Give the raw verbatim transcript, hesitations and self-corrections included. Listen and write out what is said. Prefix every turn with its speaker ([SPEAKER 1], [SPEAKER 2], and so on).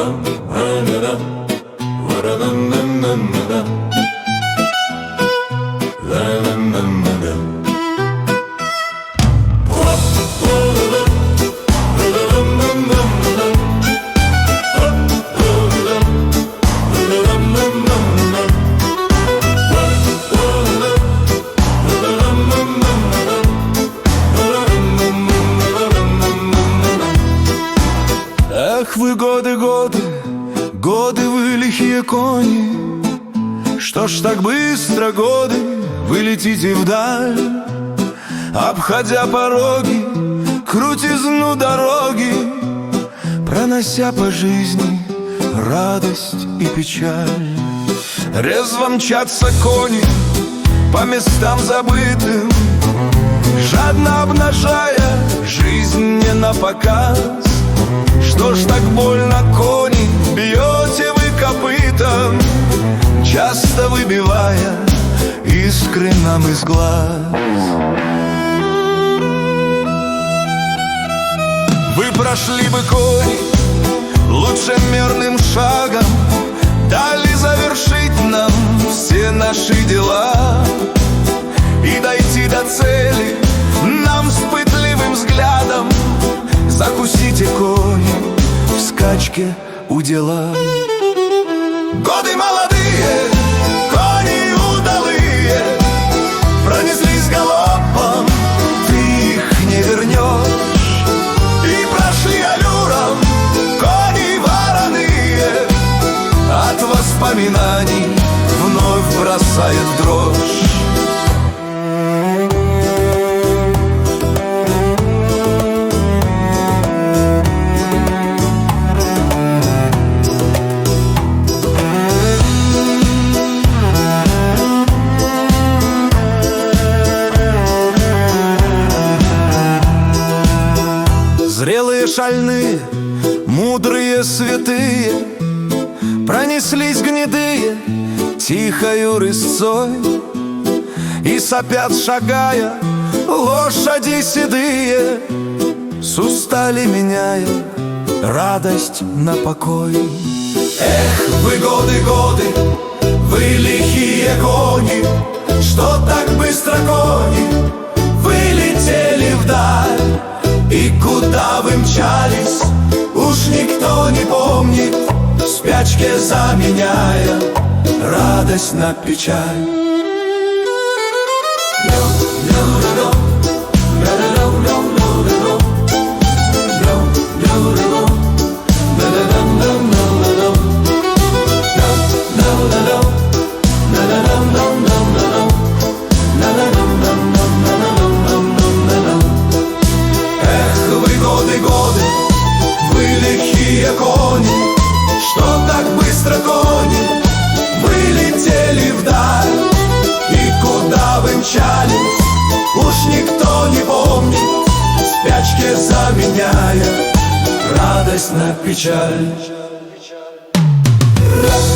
[SPEAKER 1] Ах вы годы, годы, годы вы лихие кони, что ж так быстро годы вы летите вдаль, обходя пороги, крутизну дороги, пронося по жизни радость и печаль. Резво мчатся кони по местам забытым, жадно обнажая жизнь не напоказ. Что ж так больно, кони, бьете вы копытом, часто выбивая искры нам из глаз. Вы прошли бы, кони, лучше мерным шагом, дали завершить нам все наши дела и дойти до цели нам с пытливым взглядом. Закусите, кони, в скачке удела. Годы молодые, кони удалые, пронеслись галопом, ты их не вернешь. И прошли аллюром кони вороные, от воспоминаний вновь бросает дрожь. Зрелые, шальные, мудрые, святые пронеслись гнедые тихою рысцой, и сопят, шагая, лошади седые, с устали меняя радость на покой. Эх, вы годы, годы, вы лихие кони, что так быстро, кони, вы летели вдаль. И куда вы мчались, уж никто не помнит, в спячке заменяя радость на печаль. Кони, что так быстро, кони, вы летели вдаль. И куда вы мчались, уж никто не помнит, в спячке заменяя радость на печаль.